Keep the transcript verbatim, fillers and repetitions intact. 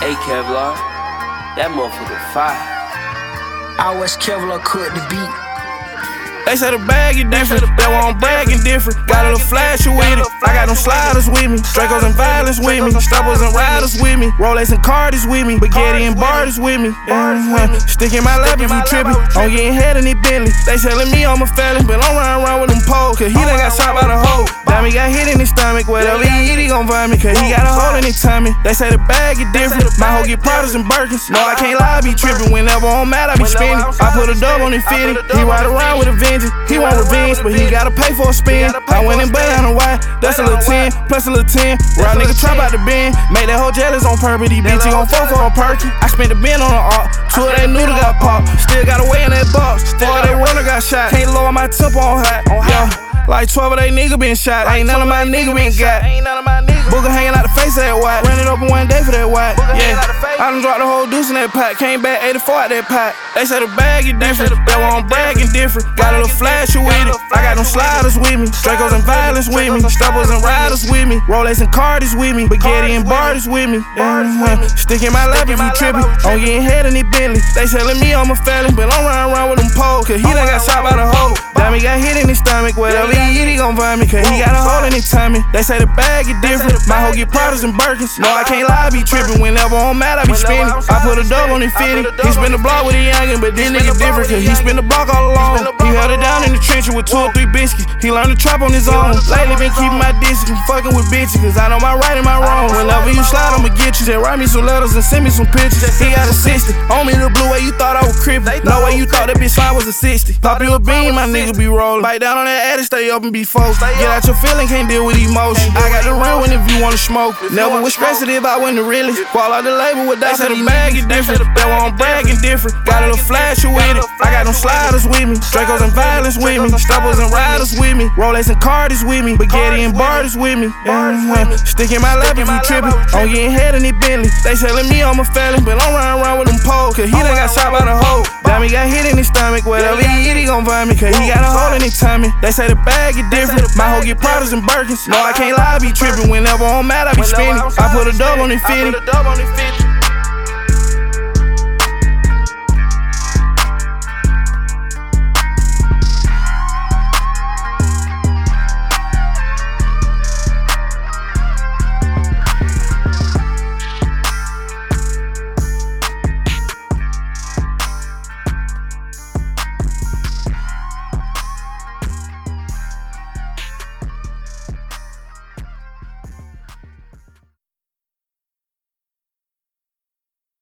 Hey Kevlar, that motherfucker fire. I was Kevlar cook the beat. They say the bag is different, that one I'm bragging different. Got a little flash with it, I got them sliders with me. Dracos and violence with me, stoppers and riders with me. Rolex and Carters with me, Spaghetti and Barters with me. Mm-hmm. Stick in my lap if you trippin', I'm getting head in these Bentley. They telling me I'm a felon, but I'm riding around with them poles, cause he done got shot by the hoe. Diamond got hit in his stomach, whatever he eat, he gon' vomit, cause he got a hole in his tummy. They say the bag is different, my hoe get Pradas and Birkins. No, I can't lie, I be trippin', whenever I'm mad, I be spinning. I put a dub on his fitty, he ride around with a vengeance. He want revenge, but he gotta pay for a spin. I went and bet on a white, that's a little ten, plus a little ten. Round nigga trap out the bin, made that hoe jealous on purpose. These bitches gon' fuck for a perky. I spent the bin on the art, two of that noodle got popped. Still got away in that box, four of that runner got shot. Can't lower my tempo on hot, yeah. Like twelve of they nigga been shot, ain't none of my nigga been got. Booger hanging out the face of that white, ran it up in one day for that white, yeah. I done dropped the whole deuce in that pot, came back eighty-four out that pot. They say the bag is different, that one I'm bragging different. Got a little flash with it, I got them sliders with me. Dracos and violence with me, stoppers and riders with me. Rolex and Carters with me, Spaghetti and Barters with me. Mm-hmm. Stick in my lap if you trippin', I'm getting head in these Bentley. They telling me I'm a felon, but I'm riding around with them poles, cause he done got shot by the hoe. Diamond got hit in his stomach, whatever he eat, he gon' vomit, cause he got a hole in his tummy. They say the bag is different, my hoe get Pradas and Birkins. No, I can't lie, I be trippin', whenever I'm mad, I be spinning. I put a dub on his fitty, he spin the block with a youngin', but this nigga different, cause he spin the block all alone. He held it down in the trenches with two or three biscuits, he learned to trap on his own. Lately been keeping my distance, fucking with bitches, cause I know my right and my wrong. Whenever you slide, I'ma get you. Just write me some letters and send me some pictures. He got a sixty, on me the blue way you thought I was crippin'. No way you thought that bitch slide was a sixty. Pop you a bean, my nigga be rollin'. Bite down on that addict, stay up and be folks. Get out your feeling, can't deal with emotion. I got the real one if you wanna smoke. Never was stressed if I wasn't really. Fall out the label with that, say the bag is different. That one I'm bragging different. Got a little flash with it, I got them sliders with me. Dracos and violence with me, stoppers and riders with me. Rolex and Carters with me, Spaghetti and Barters with me. Mm-hmm. Stick in my lap if you trippin', I'm getting head in these Bentley. They telling me I'm a felon, but I'm riding around with them poles, cause he done got shot by the hoe. Diamond got hit in his stomach, whatever he eat, he gon' vomit, cause he got a hole in his tummy. They say the bag is different, my hoe get Pradas and Birkins. No, I can't lie, I be trippin', whenever I'm mad, I be spinning. I put a dub on his fitty.